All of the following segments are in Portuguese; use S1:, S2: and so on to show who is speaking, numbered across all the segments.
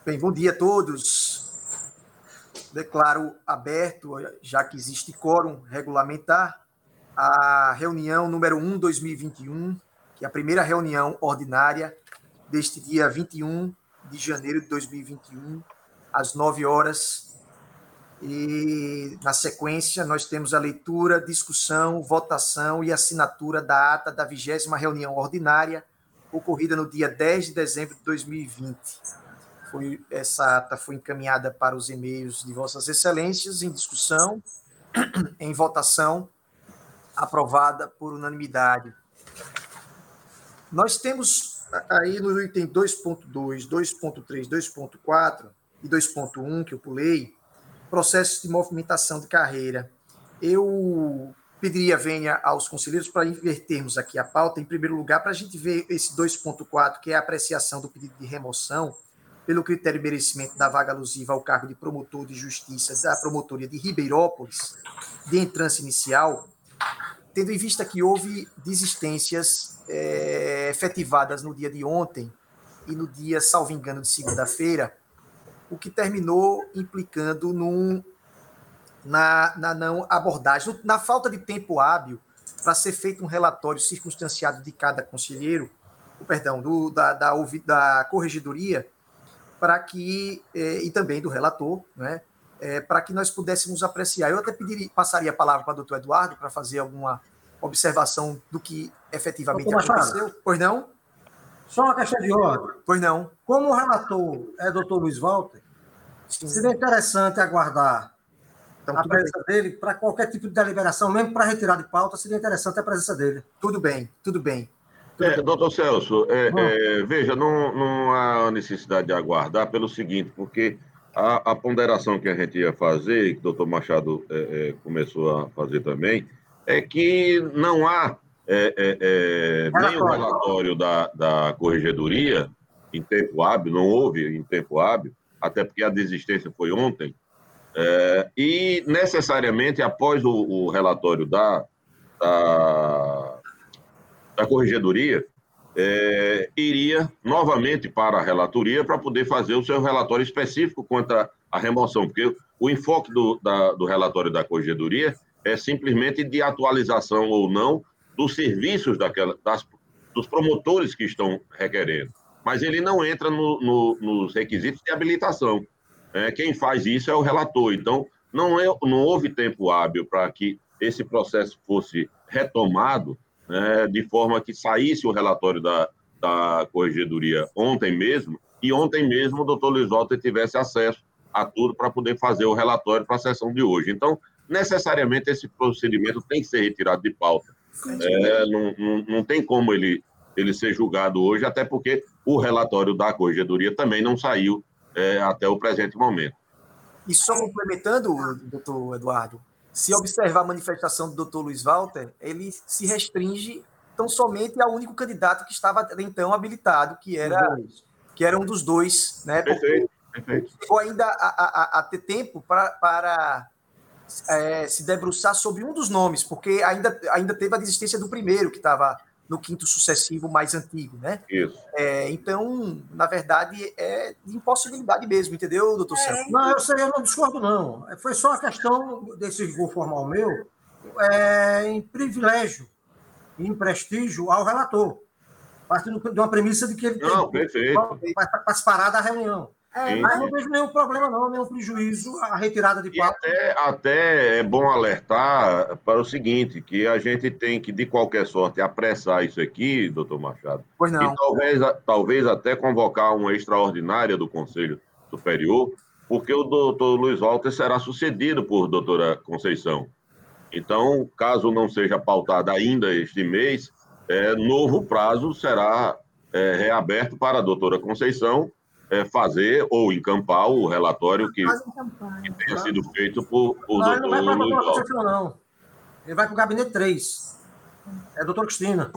S1: Bem, bom dia a todos. Declaro aberto, já que existe quórum regulamentar, a reunião número 1/2021, que é a primeira reunião ordinária deste dia 21 de janeiro de 2021, às 9 horas. E, na sequência, nós temos a leitura, discussão, votação e assinatura da ata da 20ª reunião ordinária, ocorrida no dia 10 de dezembro de 2020. Essa ata foi encaminhada para os e-mails de Vossas Excelências, em discussão, em votação, aprovada por unanimidade. Nós temos aí no item 2.2, 2.3, 2.4 e 2.1, que eu pulei, processos de movimentação de carreira. Eu pediria venha aos conselheiros para invertermos aqui a pauta, em primeiro lugar, para a gente ver esse 2.4, que é a apreciação do pedido de remoção pelo critério de merecimento da vaga alusiva ao cargo de promotor de justiça da promotoria de Ribeirópolis, de entrância inicial, tendo em vista que houve desistências efetivadas no dia de ontem e no dia, salvo engano, de segunda-feira, o que terminou implicando na não abordagem, na falta de tempo hábil para ser feito um relatório circunstanciado de cada conselheiro, da corregedoria, para que, e também do relator, né, para que nós pudéssemos apreciar. Eu até passaria a palavra para o doutor Eduardo para fazer alguma observação do que efetivamente aconteceu. Pois não?
S2: Só uma questão de ordem.
S1: Pois não.
S2: Como o relator é o doutor Luiz Walter, seria interessante aguardar a presença dele para qualquer tipo de deliberação, mesmo para retirar de pauta, seria interessante a presença dele.
S1: Tudo bem, tudo bem.
S3: Doutor Celso, veja, não há necessidade de aguardar pelo seguinte, porque a ponderação que a gente ia fazer, e que o doutor Machado começou a fazer também, é que não há nem o relatório da corregedoria em tempo hábil, não houve em tempo hábil, até porque a desistência foi ontem, e necessariamente após o relatório da corregedoria, iria novamente para a relatoria para poder fazer o seu relatório específico quanto à remoção, porque o enfoque do relatório da corregedoria é simplesmente de atualização ou não dos serviços dos promotores que estão requerendo, mas ele não entra nos requisitos de habilitação. Quem faz isso é o relator, então não houve tempo hábil para que esse processo fosse retomado, de forma que saísse o relatório da corregedoria ontem mesmo, e ontem mesmo o doutor Luiz Walter tivesse acesso a tudo para poder fazer o relatório para a sessão de hoje. Então, necessariamente, esse procedimento tem que ser retirado de pauta. Não tem como ele ser julgado hoje, até porque o relatório da corregedoria também não saiu até o presente momento.
S1: E só complementando, doutor Eduardo, se observar a manifestação do doutor Luiz Walter, ele se restringe tão somente ao único candidato que estava então habilitado, que era um dos dois, né?
S3: Perfeito.
S1: Chegou ainda a ter tempo para se debruçar sobre um dos nomes, porque ainda teve a desistência do primeiro, que estava no quinto sucessivo mais antigo, né?
S3: Isso.
S1: Então, na verdade, é de impossibilidade mesmo, entendeu, doutor Celso?
S2: Não, eu não discordo, não. Foi só a questão desse rigor formal meu, em privilégio, em prestígio ao relator, partindo de uma premissa de que ele tem que participar da reunião. Mas não vejo nenhum problema, não, nenhum prejuízo à retirada de pauta.
S3: Até é bom alertar para o seguinte, que a gente tem que, de qualquer sorte, apressar isso aqui, doutor Machado.
S1: Pois não.
S3: E talvez até convocar uma extraordinária do Conselho Superior, porque o doutor Luiz Walter será sucedido por doutora Conceição. Então, caso não seja pautada ainda este mês, novo prazo será reaberto para a doutora Conceição fazer ou encampar o relatório que tenha sido feito por
S2: doutor Luiz Walter. Não, ele não vai para a doutora
S3: Walter.
S2: Conceição, não. Ele vai para o gabinete 3. É a doutora Cristina.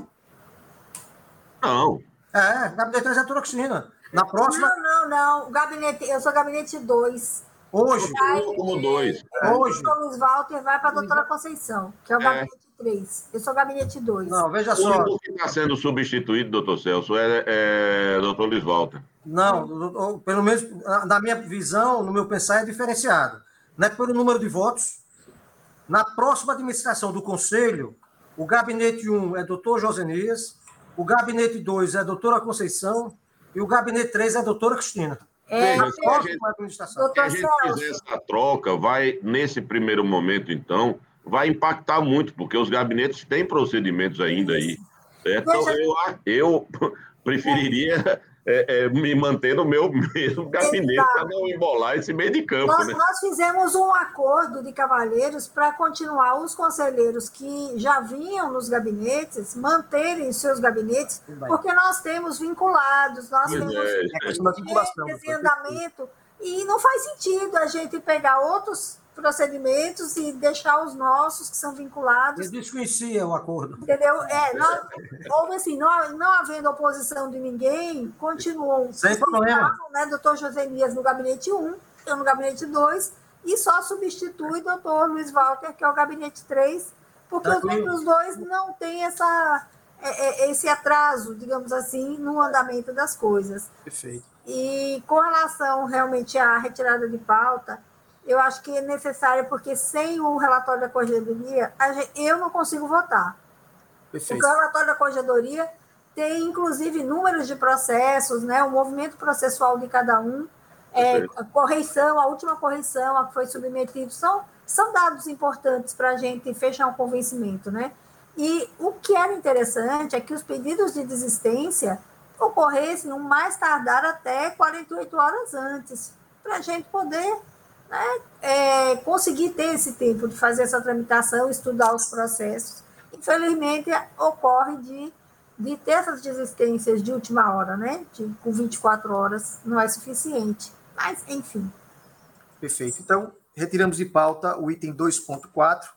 S3: Não.
S2: O gabinete 3 é a doutora Cristina. Na próxima...
S4: Não. Eu sou gabinete 2.
S2: Hoje.
S3: Como 2.
S2: Hoje.
S4: O doutor Luiz Walter vai para a doutora Conceição, que é o gabinete 3. Eu sou gabinete 2.
S2: Não, veja
S3: O
S2: só.
S3: único que está sendo substituído, doutor Celso, é doutor Luiz Walter.
S2: Não, pelo menos na minha visão, no meu pensar, é diferenciado. Não é pelo número de votos. Na próxima administração do Conselho, o gabinete 1 é doutor Josenias, o gabinete 2 é a doutora Conceição e o gabinete 3 é a doutora Cristina.
S3: Veja, se a gente,
S2: Administração.
S3: se a gente fizer essa troca, vai, nesse primeiro momento, então, vai impactar muito, porque os gabinetes têm procedimentos ainda aí. Certo? Então, eu preferiria me manter no meu mesmo gabinete para não embolar esse meio de campo.
S4: Nós fizemos um acordo de cavalheiros para continuar os conselheiros que já vinham nos gabinetes, manterem seus gabinetes, porque nós temos vinculados, nós temos em andamento, e não faz sentido a gente pegar outros procedimentos e deixar os nossos que são vinculados.
S2: Eu desconhecia o acordo.
S4: Entendeu? Houve assim, não havendo oposição de ninguém, continuou.
S2: Sem problema.
S4: Né, doutor Josenias no gabinete 1, eu no gabinete 2, e só substitui o doutor Luiz Walter, que é o gabinete 3, porque os outros dois não têm esse atraso, digamos assim, no andamento das coisas.
S1: Perfeito.
S4: E com relação realmente à retirada de pauta, eu acho que é necessário, porque sem o relatório da corregedoria, eu não consigo votar.
S1: Perfeito.
S4: Porque o relatório da corregedoria tem, inclusive, números de processos, né, o movimento processual de cada um, a correição, a última correição a que foi submetido, são dados importantes para a gente fechar um convencimento, né? E o que era interessante é que os pedidos de desistência ocorressem no mais tardar até 48 horas antes, para a gente poder, né, conseguir ter esse tempo de fazer essa tramitação, estudar os processos. Infelizmente, ocorre de ter essas desistências de última hora, né? Com 24 horas não é suficiente. Mas, enfim.
S1: Perfeito. Então, retiramos de pauta o item 2.4,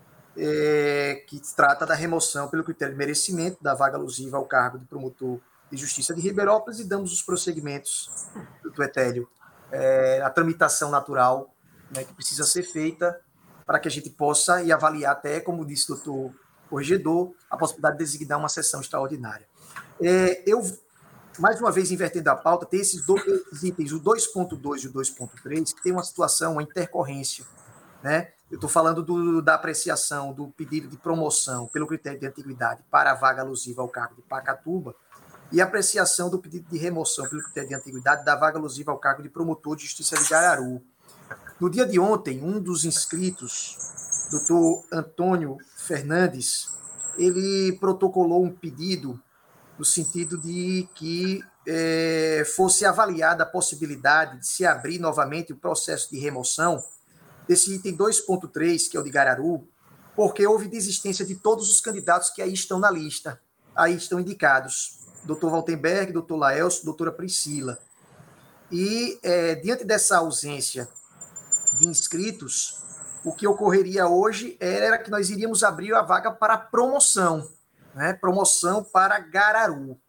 S1: que trata da remoção pelo critério de merecimento da vaga alusiva ao cargo de promotor de Justiça de Ribeirópolis, e damos os procedimentos do Etélio, a tramitação natural, né, que precisa ser feita para que a gente possa ir avaliar até, como disse o doutor corregedor, a possibilidade de designar uma sessão extraordinária. Eu, mais uma vez, invertendo a pauta, tem esses dois itens, o 2.2 e o 2.3, que tem uma situação, uma intercorrência, né? Eu estou falando da apreciação do pedido de promoção pelo critério de antiguidade para a vaga alusiva ao cargo de Pacatuba, e apreciação do pedido de remoção pelo critério de antiguidade da vaga alusiva ao cargo de promotor de justiça de Gararu. No dia de ontem, um dos inscritos, doutor Antônio Fernandes, ele protocolou um pedido no sentido de que fosse avaliada a possibilidade de se abrir novamente o processo de remoção desse item 2.3, que é o de Gararu, porque houve desistência de todos os candidatos que aí estão na lista, aí estão indicados. Doutor Waltenberg, doutor Laelso, doutora Priscila. E, diante dessa ausência de inscritos, o que ocorreria hoje era que nós iríamos abrir a vaga para promoção, né? Promoção para Gararu.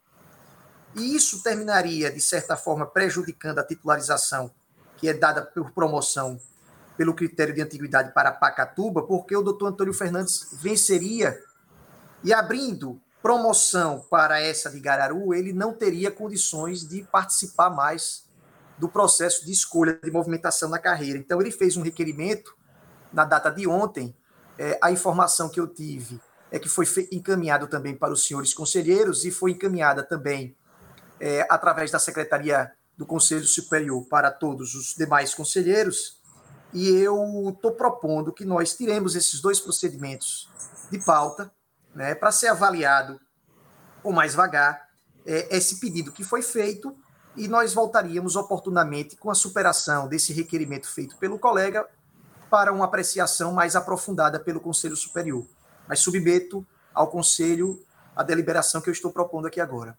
S1: E isso terminaria, de certa forma, prejudicando a titularização que é dada por promoção pelo critério de antiguidade para Pacatuba, porque o doutor Antônio Fernandes venceria, e abrindo promoção para essa de Gararu, ele não teria condições de participar mais do processo de escolha de movimentação na carreira. Então, ele fez um requerimento na data de ontem. A informação que eu tive é que foi encaminhado também para os senhores conselheiros e foi encaminhada também através da Secretaria do Conselho Superior para todos os demais conselheiros, e eu estou propondo que nós tiremos esses dois procedimentos de pauta, né, para ser avaliado com mais vagar esse pedido que foi feito, e nós voltaríamos oportunamente com a superação desse requerimento feito pelo colega para uma apreciação mais aprofundada pelo Conselho Superior. Mas submeto ao Conselho a deliberação que eu estou propondo aqui agora.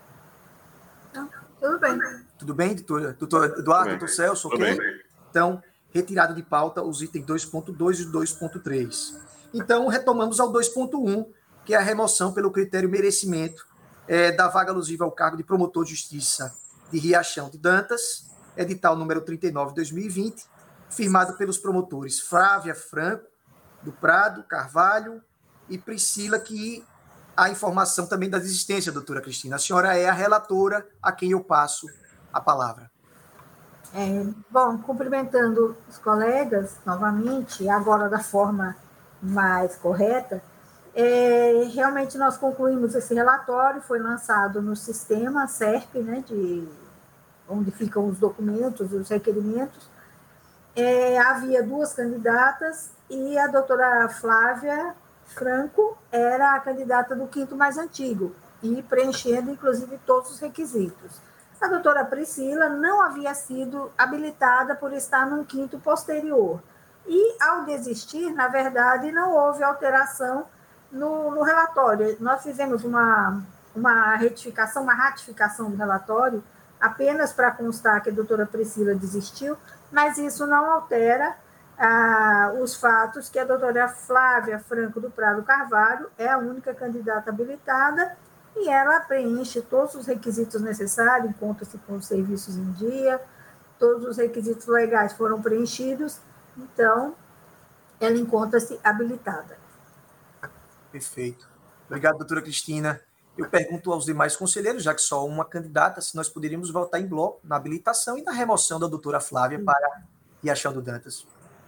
S4: Tudo bem.
S1: Tudo bem, doutor Eduardo, doutor Celso, ok? Então, retirado de pauta os itens 2.2 e 2.3. Então, retomamos ao 2.1, que é a remoção pelo critério merecimento da vaga alusiva ao cargo de promotor de justiça de Riachão de Dantas, edital número 39 de 2020, firmado pelos promotores Flávia Franco, do Prado, Carvalho e Priscila, que a informação também da desistência, doutora Cristina. A senhora é a relatora a quem eu passo a palavra.
S4: Bom, cumprimentando os colegas novamente, agora da forma mais correta, realmente nós concluímos esse relatório, foi lançado no sistema SERP, né, onde ficam os documentos, os requerimentos. Havia 2 candidatas e a doutora Flávia Franco era a candidata do 5º mais antigo e preenchendo, inclusive, todos os requisitos. A doutora Priscila não havia sido habilitada por estar num 5º posterior. E, ao desistir, na verdade, não houve alteração no relatório. Nós fizemos uma ratificação do relatório, apenas para constar que a doutora Priscila desistiu, mas isso não altera os fatos que a doutora Flávia Franco do Prado Carvalho é a única candidata habilitada e ela preenche todos os requisitos necessários, encontra-se com os serviços em dia, todos os requisitos legais foram preenchidos, então ela encontra-se habilitada.
S1: Perfeito. Obrigado, doutora Cristina. Eu pergunto aos demais conselheiros, já que só uma candidata, se nós poderíamos votar em bloco na habilitação e na remoção da doutora Flávia para Riachão do Dantas.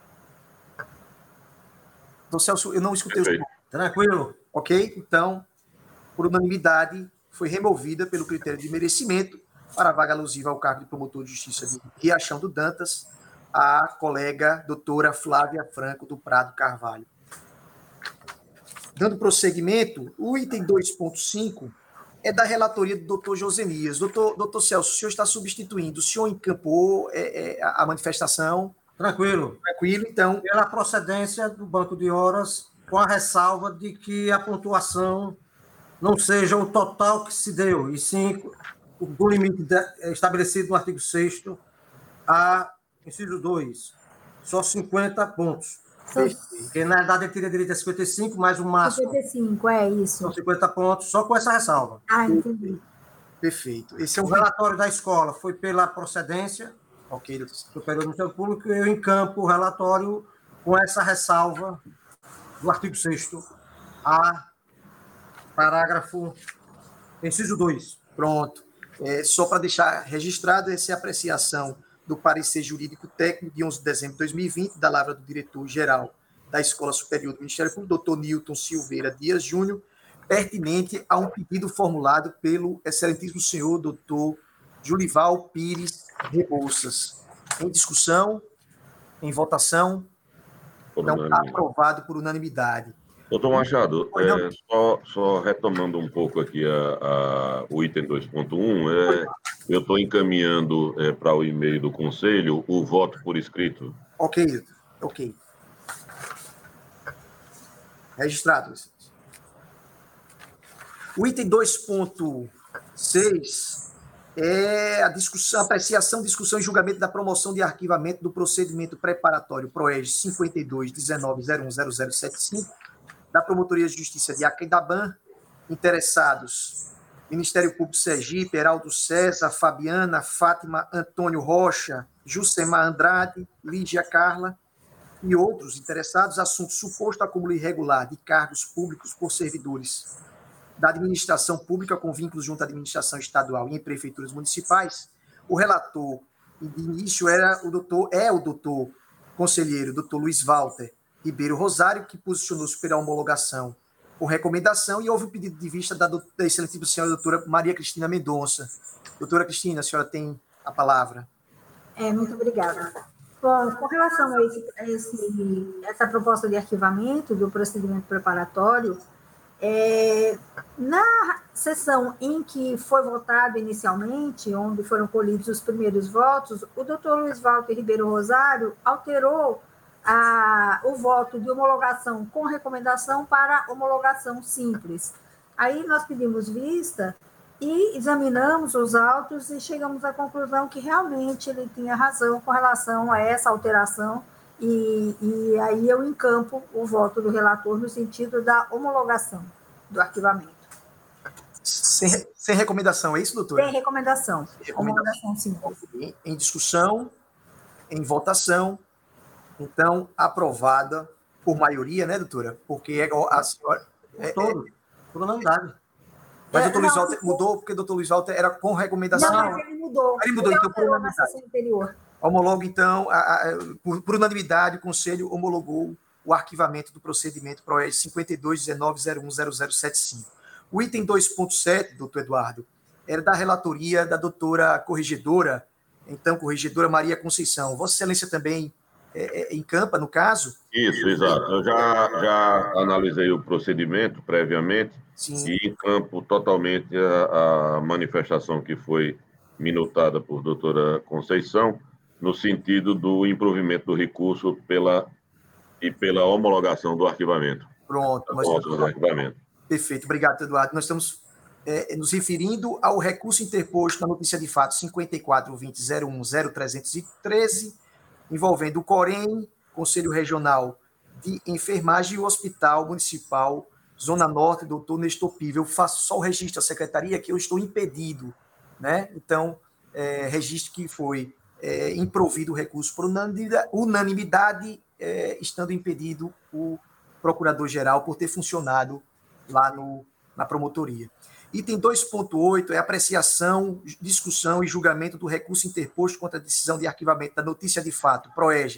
S1: Então, Celso, eu não escutei o senhor.
S2: Tranquilo.
S1: Ok? Então, por unanimidade, foi removida pelo critério de merecimento para a vaga alusiva ao cargo de promotor de justiça de Riachão do Dantas, a colega doutora Flávia Franco do Prado Carvalho. Dando prosseguimento, o item 2.5 é da relatoria do doutor Josenias. Doutor Celso, o senhor está substituindo, o senhor encampou a manifestação?
S2: Tranquilo.
S1: Tranquilo, então.
S2: Pela procedência do banco de horas, com a ressalva de que a pontuação não seja o total que se deu, e sim o limite estabelecido no artigo 6º, inciso 2, só 50 pontos. Porque, na verdade, ele teria direito a 55, mais o máximo.
S4: 55, isso.
S2: São 50 pontos, só com essa ressalva.
S4: Entendi.
S1: Perfeito. Esse é
S2: o relatório da escola foi pela procedência,
S1: ok, doutor.
S2: Superior do Ministério Público, eu encampo o relatório com essa ressalva do artigo 6º, parágrafo, inciso 2.
S1: Pronto. Só para deixar registrado, essa é a apreciação do parecer jurídico técnico de 11 de dezembro de 2020, da lavra do diretor-geral da Escola Superior do Ministério Público, doutor Nilton Silveira Dias Júnior, pertinente a um pedido formulado pelo excelentíssimo senhor doutor Julival Pires Rebouças. Em discussão, em votação, não está aprovado por unanimidade.
S3: Doutor Machado, só retomando um pouco aqui o item 2.1, eu estou encaminhando para o e-mail do Conselho o voto por escrito.
S1: Ok. Registrado. O item 2.6 é a apreciação, discussão e julgamento da promoção de arquivamento do procedimento preparatório PROEG 5219010075 da Promotoria de Justiça de Aquidauã, interessados Ministério Público Sergipe, Heraldo César, Fabiana, Fátima, Antônio Rocha, Jucemar Andrade, Lígia Carla e outros interessados, assunto suposto acúmulo irregular de cargos públicos por servidores da administração pública com vínculos junto à administração estadual e em prefeituras municipais. O relator, de início, o doutor conselheiro, doutor Luiz Walter Ribeiro Rosário, que posicionou-se pela homologação por recomendação, e houve o pedido de vista da excelentíssima senhora doutora Maria Cristina Mendonça. Doutora Cristina, a senhora tem a palavra.
S4: Muito obrigada. Bom, com relação a essa proposta de arquivamento do procedimento preparatório, na sessão em que foi votado inicialmente, onde foram colhidos os primeiros votos, o doutor Luiz Walter Ribeiro Rosário alterou o voto de homologação com recomendação para homologação simples. Aí nós pedimos vista e examinamos os autos e chegamos à conclusão que realmente ele tinha razão com relação a essa alteração, e aí eu encampo o voto do relator no sentido da homologação do arquivamento.
S1: Sem recomendação, é isso, doutora?
S4: Sem recomendação. Homologação simples.
S1: Em discussão, em votação, então, aprovada por maioria, né, doutora? Porque a senhora...
S2: por unanimidade.
S1: Mas o doutor Luiz Walter mudou, porque o doutor Luiz Walter era com recomendação.
S4: Não, mas ele mudou.
S1: Ele mudou, então, por
S4: na sessão anterior.
S1: Homologo, então, por unanimidade, o Conselho homologou o arquivamento do procedimento PROEG 5219010075. O item 2.7, doutor Eduardo, era da relatoria da doutora corregedora, então, corregedora Maria Conceição. Vossa Excelência também encampa, no caso?
S3: Isso, exato. Eu já analisei o procedimento previamente. Sim. E encampo totalmente a manifestação que foi minutada por doutora Conceição, no sentido do improvimento do recurso pela homologação do arquivamento.
S1: Pronto.
S3: Do arquivamento.
S1: Perfeito. Obrigado, Eduardo. Nós estamos nos referindo ao recurso interposto na notícia de fato 54.20.01.0313, envolvendo o COREM, Conselho Regional de Enfermagem e o Hospital Municipal Zona Norte, doutor Nestor Piva. Eu faço só o registro da secretaria que eu estou impedido, né? Então, registro que foi improvido o recurso por unanimidade, estando impedido o procurador-geral por ter funcionado lá na promotoria. Item 2.8 é apreciação, discussão e julgamento do recurso interposto contra a decisão de arquivamento da notícia de fato, PROEG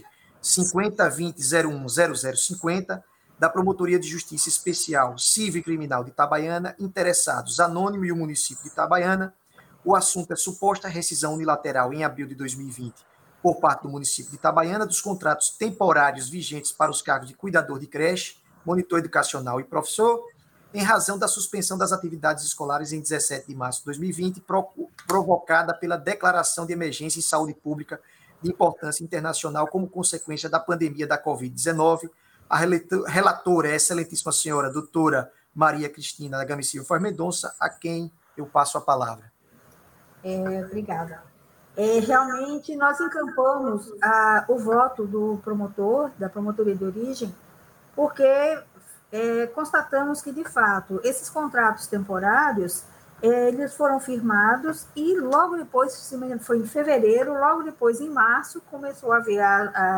S1: 5020.01.0050, da Promotoria de Justiça Especial Civil e Criminal de Itabaiana, interessados Anônimo e o município de Itabaiana. O assunto é suposta rescisão unilateral em abril de 2020 por parte do município de Itabaiana dos contratos temporários vigentes para os cargos de cuidador de creche, monitor educacional e professor, em razão da suspensão das atividades escolares em 17 de março de 2020, provocada pela declaração de emergência em saúde pública de importância internacional como consequência da pandemia da Covid-19. A relatora é a excelentíssima senhora doutora Maria Cristina Game Silva Faz Mendonça, a quem eu passo a palavra.
S4: Obrigada. Realmente, nós encampamos o voto do promotor, da promotoria de origem, porque constatamos que, de fato, esses contratos temporários, eles foram firmados e logo depois, foi em fevereiro, logo depois, em março, começou a haver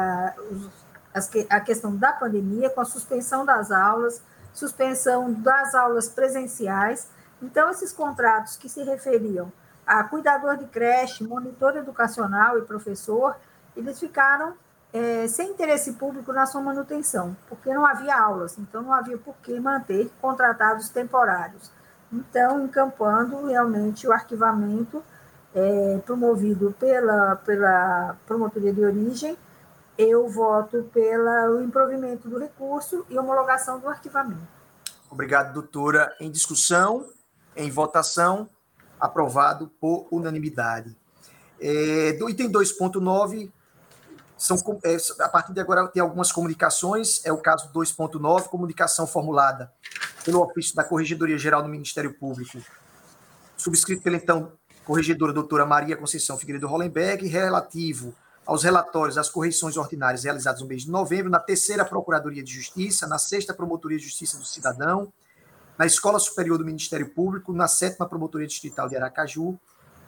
S4: a questão da pandemia, com a suspensão das aulas presenciais. Então, esses contratos que se referiam a cuidador de creche, monitor educacional e professor, eles ficaram sem interesse público na sua manutenção, porque não havia aulas, então não havia por que manter contratados temporários. Então, encampando realmente o arquivamento promovido pela promotoria de origem, eu voto pelo improvimento do recurso e homologação do arquivamento.
S1: Obrigado, doutora. Em discussão, em votação, aprovado por unanimidade. Do item 2.9, a partir de agora tem algumas comunicações, é o caso 2.9, comunicação formulada pelo ofício da Corregedoria Geral do Ministério Público, subscrito pela então corregedora doutora Maria Conceição Figueiredo Hollenberg, relativo aos relatórios, às correições ordinárias realizadas no mês de novembro, na 3ª Procuradoria de Justiça, na 6ª Promotoria de Justiça do Cidadão, na Escola Superior do Ministério Público, na 7ª Promotoria Distrital de Aracaju,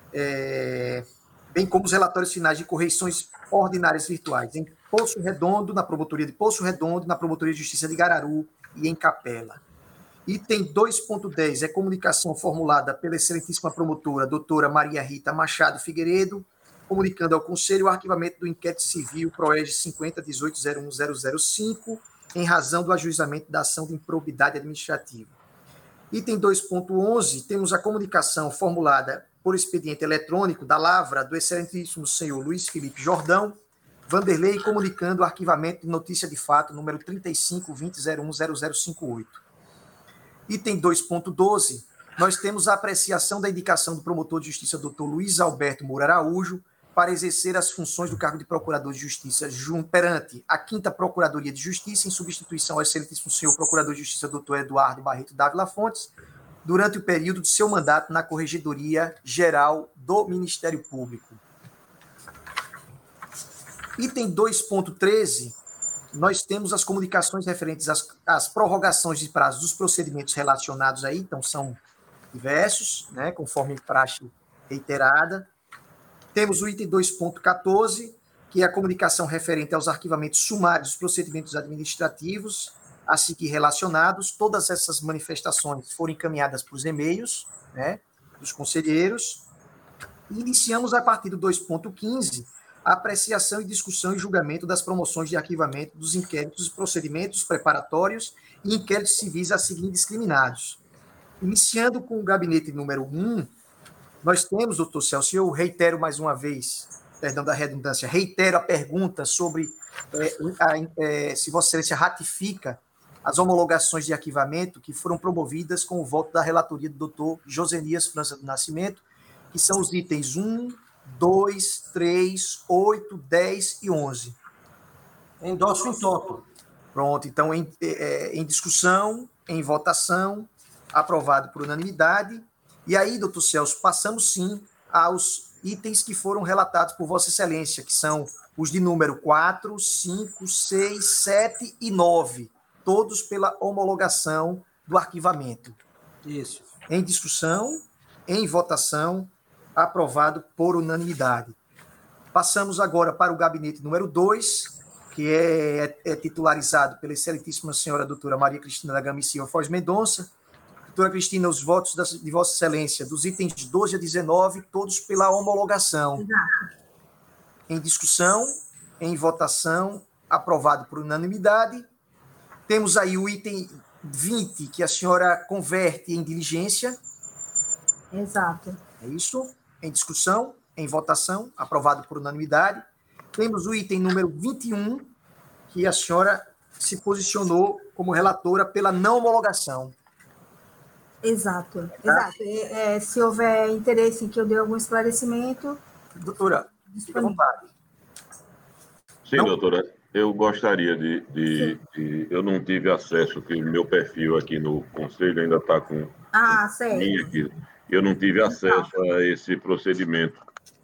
S1: bem como os relatórios finais de correições ordinárias virtuais em Poço Redondo, na Promotoria de Poço Redondo, na Promotoria de Justiça de Gararu e em Capela. Item 2.10 é comunicação formulada pela excelentíssima promotora, doutora Maria Rita Machado Figueiredo, comunicando ao Conselho o arquivamento do inquérito civil PROEG 5018010005, em razão do ajuizamento da ação de improbidade administrativa. Item 2.11, temos a comunicação formulada por expediente eletrônico da Lavra do excelentíssimo senhor Luiz Felipe Jordão Vanderlei, comunicando o arquivamento de notícia de fato número 35.20.01.0058. Item 2.12, nós temos a apreciação da indicação do promotor de justiça Dr. Luiz Alberto Moura Araújo para exercer as funções do cargo de procurador de justiça perante a 5ª Procuradoria de Justiça, em substituição ao excelentíssimo senhor procurador de justiça Dr. Eduardo Barreto Dávila Fontes, durante o período de seu mandato na Corregedoria Geral do Ministério Público. Item 2.13, nós temos as comunicações referentes às prorrogações de prazos dos procedimentos relacionados aí, então são diversos, né, conforme praxe reiterada. Temos o item 2.14, que é a comunicação referente aos arquivamentos sumários dos procedimentos administrativos, assim que relacionados. Todas essas manifestações foram encaminhadas para os e-mails, né, dos conselheiros. E iniciamos a partir do 2.15 a apreciação e discussão e julgamento das promoções de arquivamento dos inquéritos e procedimentos preparatórios e inquéritos civis a seguir indiscriminados. Iniciando com o gabinete número 1, nós temos, doutor Celso, eu reitero mais uma vez, perdão da redundância, reitero a pergunta sobre se Vossa Excelência ratifica as homologações de arquivamento que foram promovidas com o voto da relatoria do doutor Josenias França do Nascimento, que são os itens 1, 2, 3, 8, 10 e 11.
S2: Endosso em toto.
S1: Pronto, então em discussão, em votação, aprovado por unanimidade. E aí, doutor Celso, passamos sim aos itens que foram relatados por Vossa Excelência, que são os de número 4, 5, 6, 7 e 9, todos pela homologação do arquivamento.
S2: Isso.
S1: Em discussão, em votação, aprovado por unanimidade. Passamos agora para o gabinete número 2, que é titularizado pela excelentíssima senhora doutora Maria Cristina da Gama e Silva Foz Mendonça. Doutora Cristina, os votos de Vossa Excelência, dos itens 12 a 19, todos pela homologação.
S4: Exato.
S1: Em discussão, em votação, aprovado por unanimidade. Temos aí o item 20, que a senhora converte em diligência.
S4: Exato.
S1: É isso. Em discussão, em votação, aprovado por unanimidade. Temos o item número 21, que a senhora se posicionou como relatora pela não homologação.
S4: Exato. Exato. Se houver interesse em que eu dê algum esclarecimento...
S1: Doutora, fique à vontade.
S3: Sim, não? Doutora, eu gostaria eu não tive acesso, que o meu perfil aqui no Conselho ainda está com...
S4: sério.
S3: Aqui. Eu não tive acesso a esse procedimento.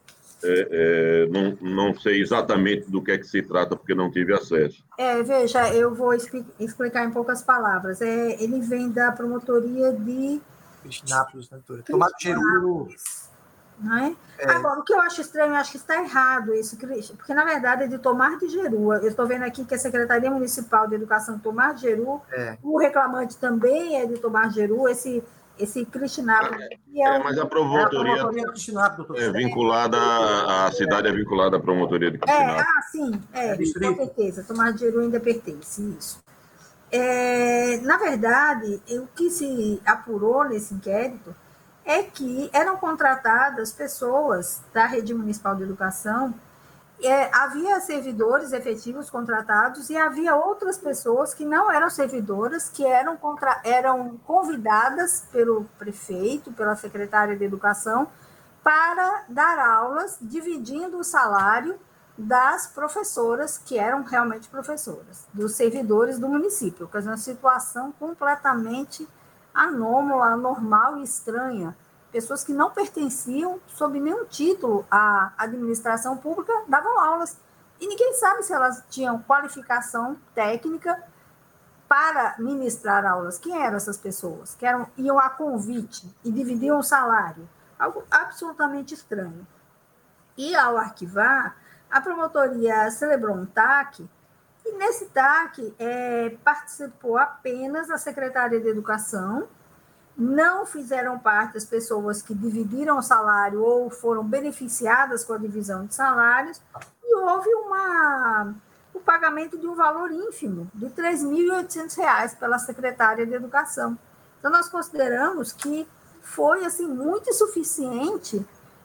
S3: Não sei exatamente do que é que se trata, porque não tive acesso.
S4: Veja, eu vou explicar em poucas palavras. Ele vem da promotoria de...
S1: Cristinápolis, doutora. Tomado Geru.
S4: Não é? Agora, o que eu acho estranho, eu acho que está errado isso, porque, na verdade, é de Tomar de Jeru. Eu estou vendo aqui que a Secretaria Municipal de Educação de Tomar de Jeru, o reclamante também é de Tomar de Jeru, esse Cristinápolis.
S3: Mas a promotoria é vinculada, a cidade é vinculada à promotoria de Cristinápolis.
S4: Sim, com certeza. Tomar de Jeru ainda pertence, isso. Na verdade, o que se apurou nesse inquérito é que eram contratadas pessoas da Rede Municipal de Educação, havia servidores efetivos contratados e havia outras pessoas que não eram servidoras, que eram convidadas pelo prefeito, pela secretária de Educação, para dar aulas, dividindo o salário das professoras, que eram realmente professoras, dos servidores do município, que é uma situação completamente anômala, anormal e estranha. Pessoas que não pertenciam, sob nenhum título, à administração pública, davam aulas. E ninguém sabe se elas tinham qualificação técnica para ministrar aulas. Quem eram essas pessoas? Que iam a convite e dividiam o salário. Algo absolutamente estranho. E, ao arquivar, a promotoria celebrou um TAC, e nesse TAC participou apenas a secretária de Educação, não fizeram parte as pessoas que dividiram o salário ou foram beneficiadas com a divisão de salários, e houve o pagamento de um valor ínfimo, de R$ 3.800 pela secretária de Educação. Então, nós consideramos que foi assim, muito insuficiente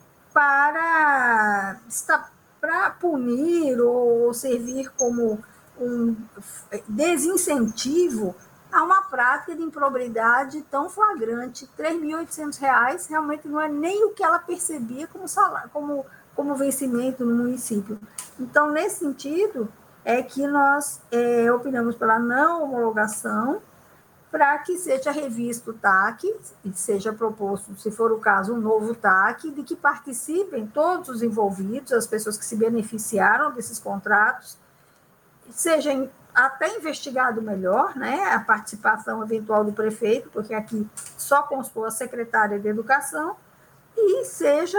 S4: para punir ou servir como um desincentivo a uma prática de improbidade tão flagrante. R$ 3.800 realmente não é nem o que ela percebia como salário, como vencimento no município. Então, nesse sentido, é que nós opinamos pela não homologação, para que seja revisto o TAC, e seja proposto, se for o caso, um novo TAC, de que participem todos os envolvidos, as pessoas que se beneficiaram desses contratos, seja até investigado melhor, né, a participação eventual do prefeito, porque aqui só constou a secretária de Educação, e seja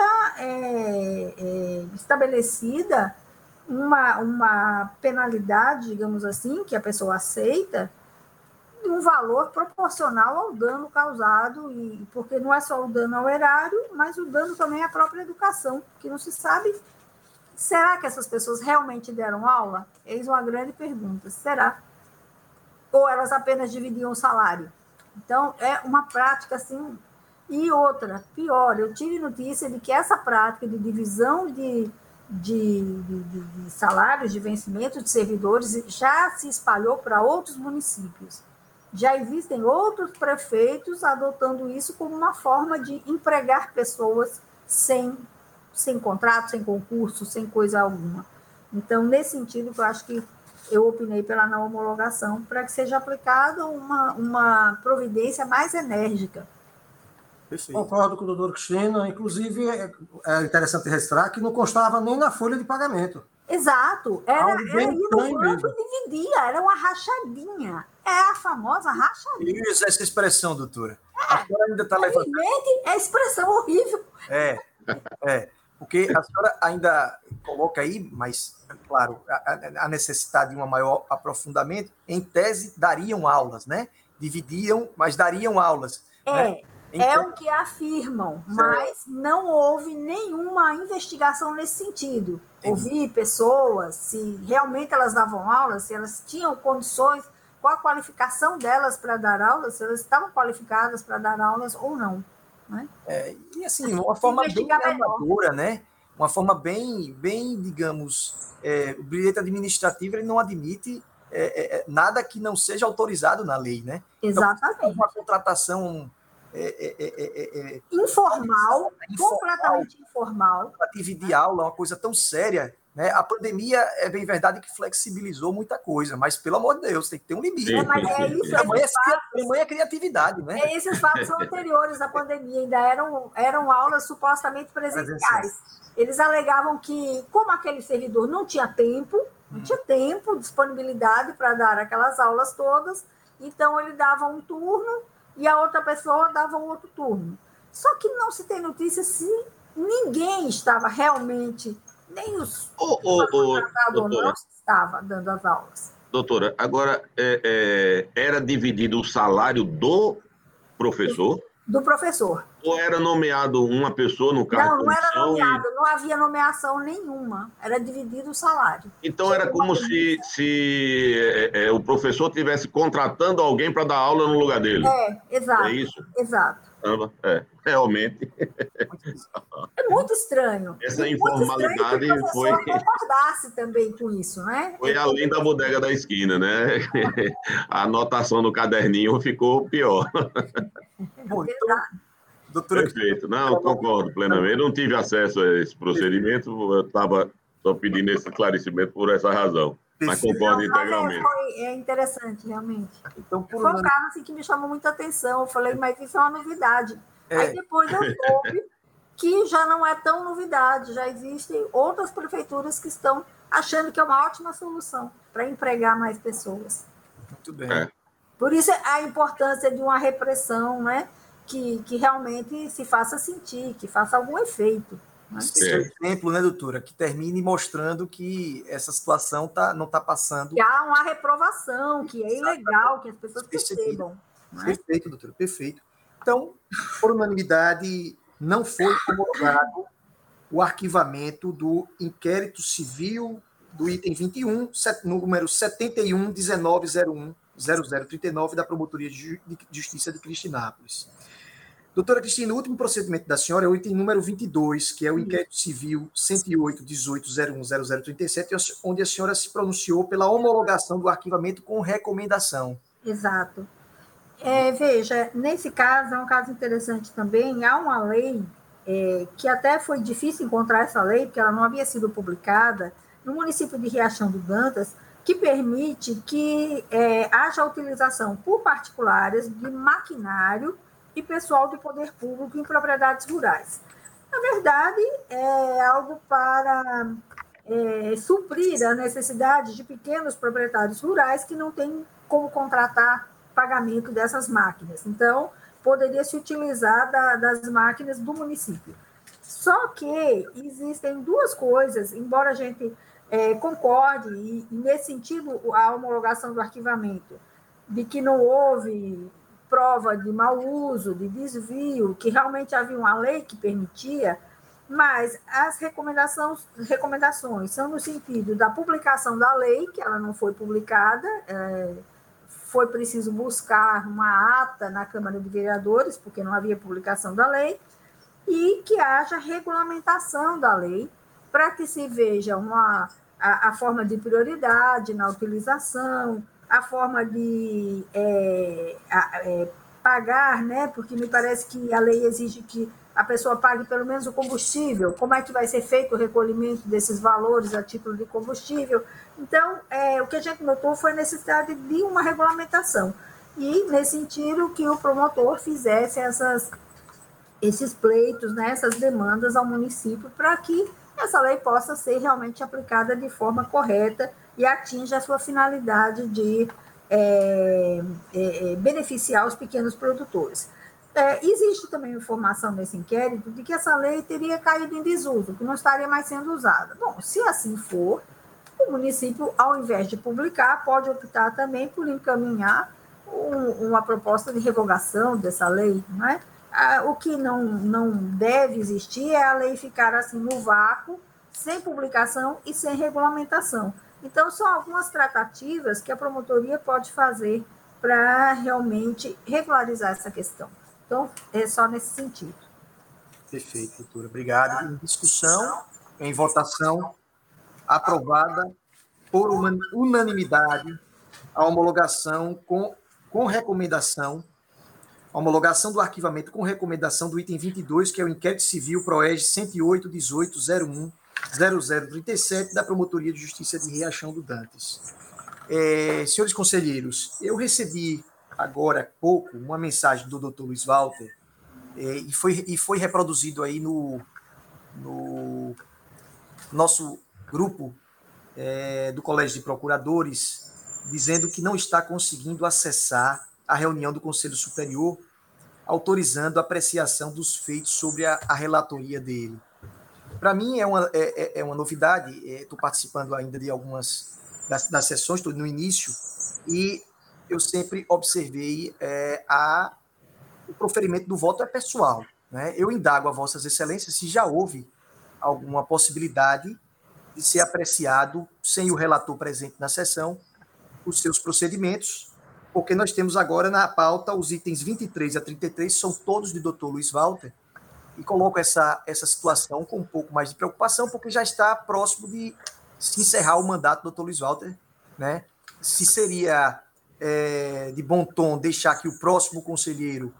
S4: estabelecida uma penalidade, digamos assim, que a pessoa aceita, de um valor proporcional ao dano causado, e porque não é só o dano ao erário, mas o dano também à própria educação, que não se sabe. Será que essas pessoas realmente deram aula? Eis uma grande pergunta. Será? Ou elas apenas dividiam o salário? Então, é uma prática assim. E outra, pior, eu tive notícia de que essa prática de divisão de salários, de vencimento de servidores, já se espalhou para outros municípios. Já existem outros prefeitos adotando isso como uma forma de empregar pessoas sem contrato, sem concurso, sem coisa alguma. Então, nesse sentido, eu acho que eu opinei pela não homologação, para que seja aplicada uma providência mais enérgica.
S2: Perfeito. Concordo com o doutor Cristina. Inclusive, é interessante registrar que não constava nem na folha de pagamento.
S4: Exato. Era ir no banco e dividia, era uma rachadinha. É a famosa rachadinha.
S1: Eu uso essa expressão, doutora. A senhora ainda está levantando.
S4: É expressão horrível.
S1: Porque a senhora ainda coloca aí, mas, claro, a necessidade de um maior aprofundamento, em tese, dariam aulas, né? Dividiam, mas dariam aulas. Né?
S4: É o que afirmam, mas não houve nenhuma investigação nesse sentido. Ouvir pessoas, se realmente elas davam aulas, se elas tinham condições, qual a qualificação delas para dar aulas, se elas estavam qualificadas para dar aulas ou não. Né?
S1: E assim, uma forma bem amadora, né? Uma forma bem digamos, o direito administrativo ele não admite nada que não seja autorizado na lei, né?
S4: Exatamente.
S1: Então, uma contratação
S4: informal, completamente informal.
S1: Para dividir aula, uma coisa tão séria, né? A pandemia, é bem verdade que flexibilizou muita coisa, mas, pelo amor de Deus, tem que ter um limite.
S4: Mas é isso.
S1: Tamanha criatividade, né?
S4: Esses fatos são anteriores à pandemia, ainda eram aulas supostamente presenciais. Eles alegavam que, como aquele servidor não tinha tempo, disponibilidade para dar aquelas aulas todas, então ele dava um turno e a outra pessoa dava um outro turno. Só que não se tem notícia se ninguém estava realmente, nem os contratados não estava dando as aulas.
S3: Doutora, agora, era dividido o salário do professor?
S4: Do professor.
S3: Ou era nomeado uma pessoa no cargo?
S4: Não era nomeado, não havia nomeação nenhuma. Era dividido o salário.
S3: Então era como se o professor estivesse contratando alguém para dar aula no lugar dele.
S4: Exato.
S3: É isso?
S4: Exato.
S3: Realmente.
S4: É muito estranho.
S3: Essa informalidade foi.
S4: Que o professor concordasse também com isso, né?
S3: Foi além da bodega da esquina, né? A anotação no caderninho ficou pior.
S1: Bom, então, doutora...
S3: Perfeito. Não, concordo plenamente. Eu não tive acesso a esse procedimento, eu estava só pedindo esse esclarecimento por essa razão. Mas concordo integralmente.
S4: É interessante, realmente.
S1: Então,
S4: foi um caso assim, que me chamou muita atenção. Eu falei, mas isso é uma novidade. Aí depois eu soube que já não é tão novidade. Já existem outras prefeituras que estão achando que é uma ótima solução para empregar mais pessoas.
S1: Muito bem.
S4: Por isso a importância de uma repressão, né? Que realmente se faça sentir, que faça algum efeito.
S1: Esse exemplo, né, doutora, que termine mostrando que essa situação não está passando.
S4: Que há uma reprovação, que é ilegal, que as pessoas percebam.
S1: Perfeito, doutora, perfeito. Então, por unanimidade, não foi homologado o arquivamento do inquérito civil do item 21, número 71.1901.0039 da Promotoria de Justiça de Cristinápolis. Doutora Cristina, o último procedimento da senhora é o item número 22, que é o inquérito civil 108.18.01.0037, onde a senhora se pronunciou pela homologação do arquivamento com recomendação.
S4: Exato. Veja, nesse caso, é um caso interessante também, há uma lei que até foi difícil encontrar essa lei, porque ela não havia sido publicada, no município de Riachão do Dantas, que permite que haja utilização por particulares de maquinário e pessoal do poder público em propriedades rurais. Na verdade, é algo para suprir a necessidade de pequenos proprietários rurais que não têm como contratar pagamento dessas máquinas. Então, poderia se utilizar das máquinas do município. Só que existem duas coisas, embora a gente concorde, e nesse sentido, a homologação do arquivamento de que não houve prova de mau uso, de desvio, que realmente havia uma lei que permitia, mas as recomendações são no sentido da publicação da lei, que ela não foi publicada, foi preciso buscar uma ata na Câmara de Vereadores, porque não havia publicação da lei, e que haja regulamentação da lei, para que se veja a forma de prioridade na utilização, a forma de pagar, né? Porque me parece que a lei exige que a pessoa pague pelo menos o combustível, como é que vai ser feito o recolhimento desses valores a título de combustível. Então, o que a gente notou foi a necessidade de uma regulamentação, e, nesse sentido, que o promotor fizesse esses pleitos, né, essas demandas ao município, para que essa lei possa ser realmente aplicada de forma correta e atinja a sua finalidade de beneficiar os pequenos produtores. Existe também informação nesse inquérito de que essa lei teria caído em desuso, que não estaria mais sendo usada. Bom, se assim for, o município, ao invés de publicar, pode optar também por encaminhar uma proposta de revogação dessa lei, não é? O que não deve existir é a lei ficar assim no vácuo, sem publicação e sem regulamentação. Então, são algumas tratativas que a promotoria pode fazer para realmente regularizar essa questão. Então, é só nesse sentido.
S1: Perfeito, doutora. Obrigado. Em discussão, em votação, aprovada por unanimidade a homologação com recomendação, a homologação do arquivamento com recomendação do item 22, que é o inquérito civil PROEG 108.18.01.0037 da Promotoria de Justiça de Riachão do Dantas. Senhores conselheiros, eu recebi agora há pouco uma mensagem do Dr. Luiz Walter, e foi reproduzido aí no nosso grupo do Colégio de Procuradores, dizendo que não está conseguindo acessar a reunião do Conselho Superior, autorizando a apreciação dos feitos sobre a relatoria dele. Para mim é uma novidade, estou participando ainda de algumas das sessões, estou no início, e eu sempre observei o proferimento do voto é pessoal, né? Eu indago a Vossas Excelências se já houve alguma possibilidade de ser apreciado, sem o relator presente na sessão, os seus procedimentos, porque nós temos agora na pauta os itens 23 a 33, são todos de Dr. Luiz Walter, e coloco essa situação com um pouco mais de preocupação, porque já está próximo de se encerrar o mandato do Dr. Luiz Walter, né? Se seria de bom tom deixar que o próximo conselheiro,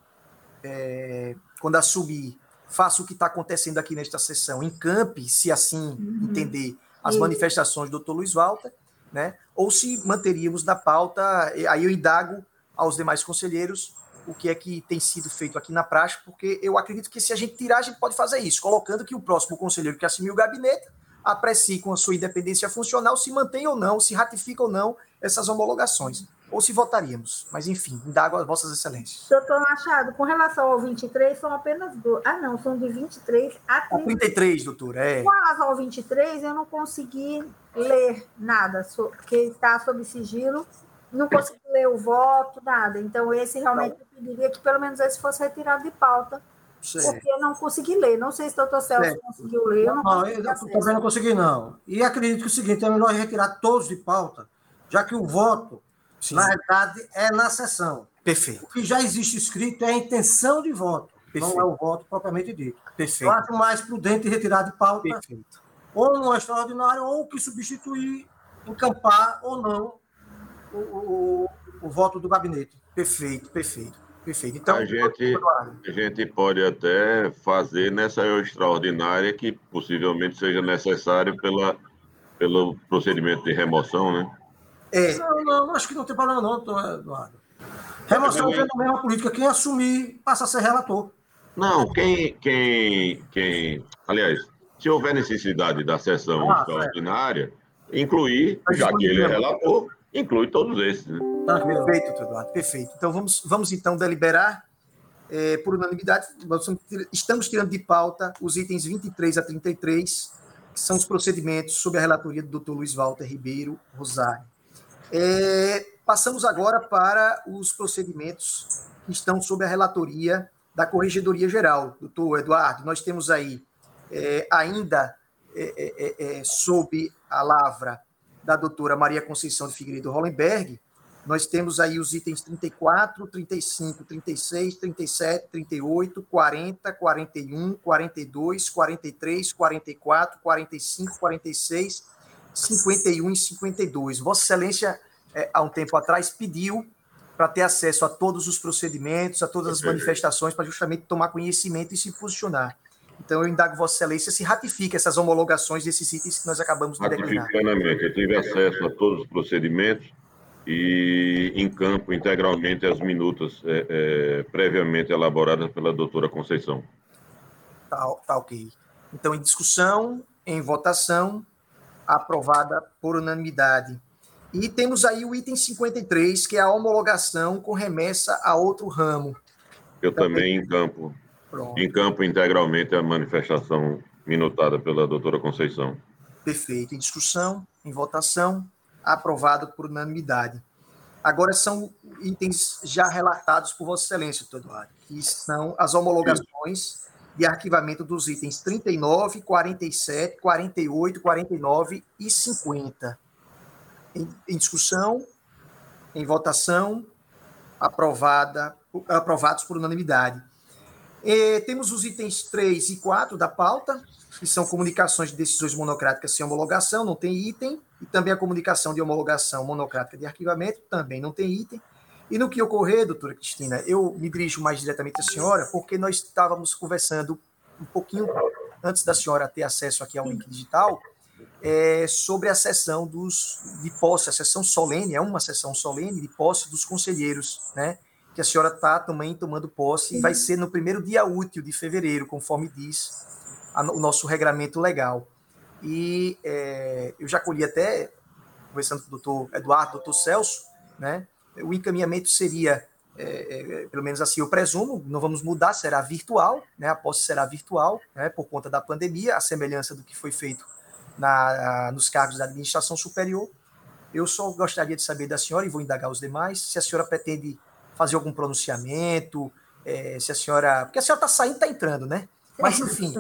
S1: quando assumir, faça o que está acontecendo aqui nesta sessão, encampe, se assim entender, as manifestações do Dr. Luiz Walter, né? Ou se manteríamos na pauta, aí eu indago aos demais conselheiros o que é que tem sido feito aqui na prática, porque eu acredito que se a gente tirar, a gente pode fazer isso, colocando que o próximo conselheiro que assumir o gabinete aprecie com a sua independência funcional se mantém ou não, se ratifica ou não essas homologações, ou se votaríamos. Mas, enfim, indago a Vossas Excelências.
S4: Doutor Machado, com relação ao 23, são apenas dois. Não, são de 23 a
S1: 33, doutor.
S4: Com relação ao 23, eu não consegui ler nada, porque está sob sigilo, não consegui ler o voto, nada. Então, esse realmente eu pediria que pelo menos esse fosse retirado de pauta, porque eu não consegui ler. Não sei se o doutor Celso conseguiu ler. Eu
S2: também não consegui, não. E acredito que o seguinte, é melhor retirar todos de pauta, já que o voto, na realidade, é na sessão.
S1: Perfeito.
S2: O que já existe escrito é a intenção de voto, não é o voto propriamente dito.
S1: Perfeito.
S2: Eu acho mais prudente retirar de pauta,
S1: perfeito,
S2: ou no extraordinário, ou que substituir, encampar ou não o voto do gabinete.
S1: Perfeito. Então,
S3: a gente pode até fazer nessa extraordinária que possivelmente seja necessário pelo procedimento de remoção, né?
S2: Não, acho que não tem problema não, Eduardo. Remoção é a mesma política. Quem assumir passa a ser relator.
S3: Não, aliás, se houver necessidade da sessão extraordinária, incluir, já que ele é relator, inclui todos esses, né?
S1: Perfeito, Eduardo, perfeito. Então, vamos então deliberar por unanimidade. Estamos tirando de pauta os itens 23 a 33, que são os procedimentos sob a relatoria do Dr. Luiz Walter Ribeiro Rosário. Passamos agora para os procedimentos que estão sob a relatoria da Corregedoria Geral. Doutor Eduardo, nós temos aí ainda sob a lavra da doutora Maria Conceição de Figueiredo Hollenberg, nós temos aí os itens 34, 35, 36, 37, 38, 40, 41, 42, 43, 44, 45, 46, 51 e 52. Vossa Excelência, há um tempo atrás, pediu para ter acesso a todos os procedimentos, a todas as manifestações, para justamente tomar conhecimento e se posicionar. Então, eu indago Vossa Excelência se ratifica essas homologações desses itens que nós acabamos de declinar.
S3: Ratificadamente, eu tive acesso a todos os procedimentos e em campo integralmente as minutas previamente elaboradas pela doutora Conceição.
S1: Tá ok. Então, em discussão, em votação, aprovada por unanimidade. E temos aí o item 53, que é a homologação com remessa a outro ramo.
S3: Eu também em campo.
S1: Pronto.
S3: Em campo integralmente a manifestação minutada pela doutora Conceição.
S1: Perfeito. Em discussão, em votação, aprovado por unanimidade. Agora são itens já relatados por Vossa Excelência, doutor Eduardo, que são as homologações de arquivamento dos itens 39, 47, 48, 49 e 50. Em discussão, em votação, aprovados por unanimidade. Temos os itens 3 e 4 da pauta, que são comunicações de decisões monocráticas sem homologação, não tem item, e também a comunicação de homologação monocrática de arquivamento, também não tem item. E no que ocorrer, doutora Cristina, eu me dirijo mais diretamente à senhora, porque nós estávamos conversando um pouquinho antes da senhora ter acesso aqui ao link digital, sobre a sessão de posse, a sessão solene, é uma sessão solene de posse dos conselheiros, né? Que a senhora está também tomando posse, e vai ser no primeiro dia útil de fevereiro, conforme diz o nosso regramento legal. E eu já colhi até, conversando com o doutor Eduardo, doutor Celso, né? O encaminhamento seria, pelo menos assim eu presumo, não vamos mudar, será virtual, né? A posse será virtual, né? Por conta da pandemia, a semelhança do que foi feito nos cargos da administração superior. Eu só gostaria de saber da senhora, e vou indagar os demais, se a senhora pretende fazer algum pronunciamento, se a senhora... Porque a senhora está saindo, está entrando, né? Mas, enfim,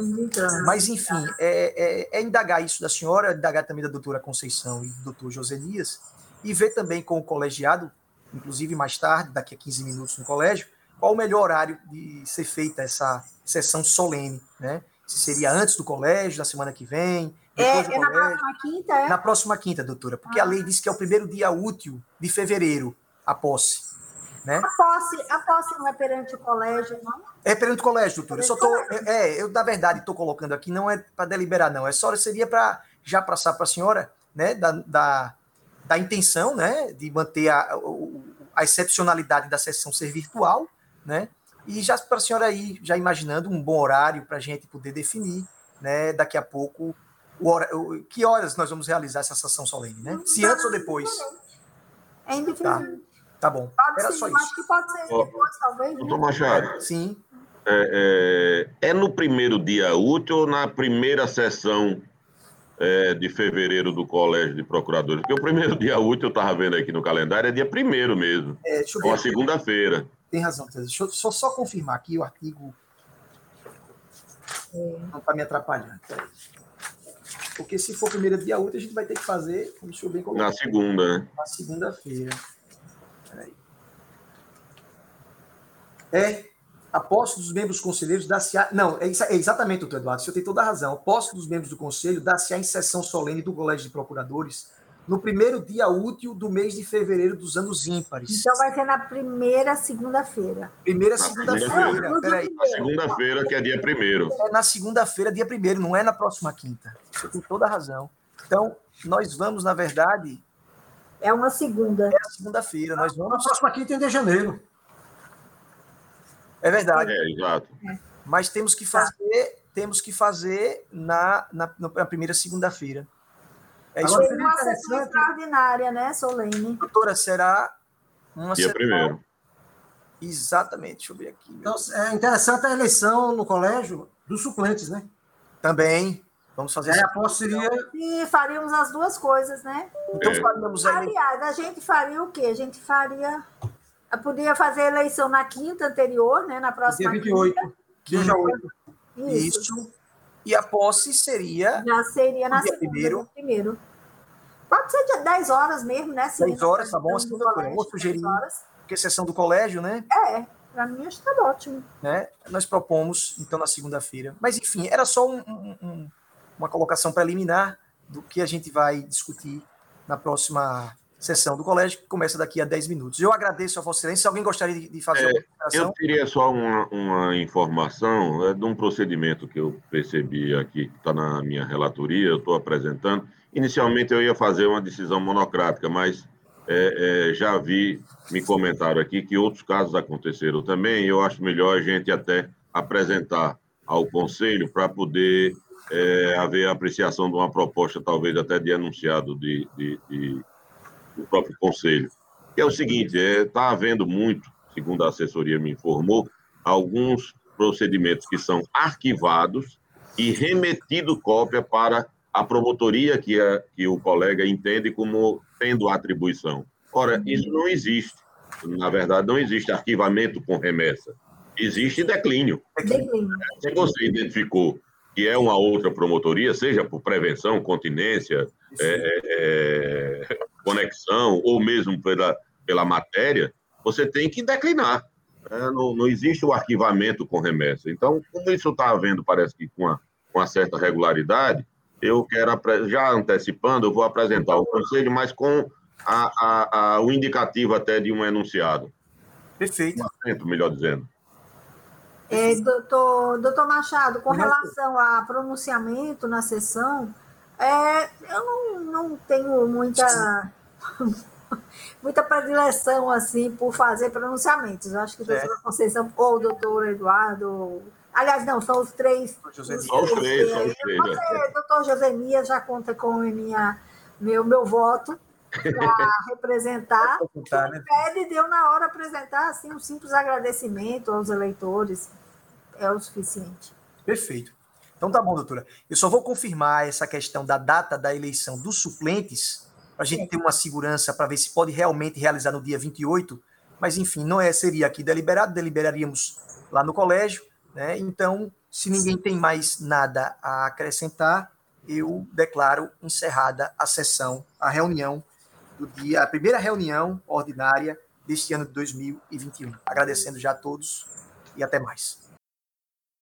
S1: indagar isso da senhora, indagar também da doutora Conceição e do doutor Joselias, e ver também com o colegiado, inclusive mais tarde, daqui a 15 minutos no colégio, qual o melhor horário de ser feita essa sessão solene, né? Se seria antes do colégio, na semana que vem, depois do colégio.
S4: Na próxima quinta, é?
S1: Na próxima quinta, doutora, porque a lei diz que é o primeiro dia útil de fevereiro, a posse. Né?
S4: A posse não é perante o colégio, não? É
S1: perante o colégio, doutora. Eu, na verdade, estou colocando aqui, não é para deliberar, não. Seria para já passar para a senhora, né, da intenção, né, de manter a excepcionalidade da sessão ser virtual, né, e já para a senhora ir já imaginando um bom horário para a gente poder definir, né, daqui a pouco, que horas nós vamos realizar essa sessão solene, né? Se antes ou depois.
S4: É indefinido.
S1: Tá bom. Era só isso.
S4: Acho que pode ser depois, talvez.
S3: Doutor Machado.
S1: Sim.
S3: No primeiro dia útil ou na primeira sessão de fevereiro do Colégio de Procuradores? Porque o primeiro dia útil, eu estava vendo aqui no calendário, é dia 1º mesmo. Uma segunda-feira.
S1: Tem razão, deixa eu só confirmar aqui o artigo. Não está me atrapalhando. Porque se for primeiro dia útil, a gente vai ter que fazer, deixa eu bem colocar.
S3: Na segunda, né?
S1: Na segunda-feira. A posse dos membros conselheiros dar-se-á... Não, é exatamente, doutor Eduardo, o senhor tem toda a razão. A posse dos membros do conselho dar-se-á em sessão solene do Colégio de Procuradores no primeiro dia útil do mês de fevereiro dos anos ímpares.
S4: Então vai ser na primeira segunda-feira.
S1: Primeira segunda-feira.
S3: Peraí. Na segunda-feira, que é dia 1º.
S1: É na segunda-feira, dia 1º, não é na próxima quinta. Você tem toda a razão. Então, nós vamos, na verdade...
S4: É uma segunda.
S1: É a segunda-feira. Nós vamos...
S2: Na próxima quinta é de janeiro.
S1: É verdade.
S3: Exato.
S1: Mas temos que fazer na primeira segunda-feira. É isso.
S4: Seria uma sessão extraordinária, né, solene?
S1: Doutora, será uma
S3: dia
S1: sessão...
S3: 1º.
S1: Exatamente, deixa eu ver aqui.
S2: Então, é interessante a eleição no colégio dos suplentes, né?
S1: Também. Vamos fazer
S2: a posse seria...
S4: E faríamos as duas coisas, né?
S1: Então faríamos a eleição.
S4: Aliás, a gente faria o quê? A gente faria... Eu podia fazer a eleição na quinta anterior, né? Na próxima
S2: dia 28. Dia 8.
S1: Isso. E a posse seria...
S4: Já seria na
S1: dia
S4: segunda, primeiro. Pode ser de 10 horas mesmo, né?
S1: 10 horas, tá bom? Vou sugerir, porque sessão do colégio, né?
S4: Para mim acho que está ótimo.
S1: Né? Nós propomos, então, na segunda-feira. Mas, enfim, era só uma colocação preliminar do que a gente vai discutir na próxima sessão do colégio, que começa daqui a 10 minutos. Eu agradeço a Vossa Excelência. Se alguém gostaria de fazer uma consideração?
S3: Eu queria só uma informação de um procedimento que eu percebi aqui, que está na minha relatoria, eu estou apresentando. Inicialmente eu ia fazer uma decisão monocrática, mas já me comentaram aqui que outros casos aconteceram também, e eu acho melhor a gente até apresentar ao Conselho para poder haver a apreciação de uma proposta, talvez até de enunciado do próprio Conselho. Que é o seguinte, está havendo muito, segundo a assessoria me informou, alguns procedimentos que são arquivados e remetido cópia para a promotoria que o colega entende como tendo atribuição. Ora, isso não existe. Na verdade, não existe arquivamento com remessa. Existe declínio. Se você identificou que é uma outra promotoria, seja por prevenção, continência, conexão, ou mesmo pela matéria, você tem que declinar. Não existe o arquivamento com remessa. Então, como isso está havendo, parece que com uma certa regularidade, eu quero, já antecipando, eu vou apresentar o Conselho, mas com o indicativo até de um enunciado.
S1: Perfeito.
S3: Melhor dizendo.
S4: Doutor Machado, com relação a pronunciamento na sessão, eu não tenho muita predileção assim, por fazer pronunciamentos. Eu acho que a doutora Conceição ou o doutor Eduardo... Aliás, não, são os três.
S3: São os três.
S4: Doutor Josemias já conta com meu voto para representar. Pede, deu na hora apresentar assim, um simples agradecimento aos eleitores. É o suficiente.
S1: Perfeito. Então tá bom, doutora. Eu só vou confirmar essa questão da data da eleição dos suplentes, para a gente ter uma segurança para ver se pode realmente realizar no dia 28, mas enfim, não seria aqui deliberado, deliberaríamos lá no colégio, né? Então, se ninguém tem mais nada a acrescentar, eu declaro encerrada a reunião do dia, a primeira reunião ordinária deste ano de 2021. Agradecendo já a todos e até mais.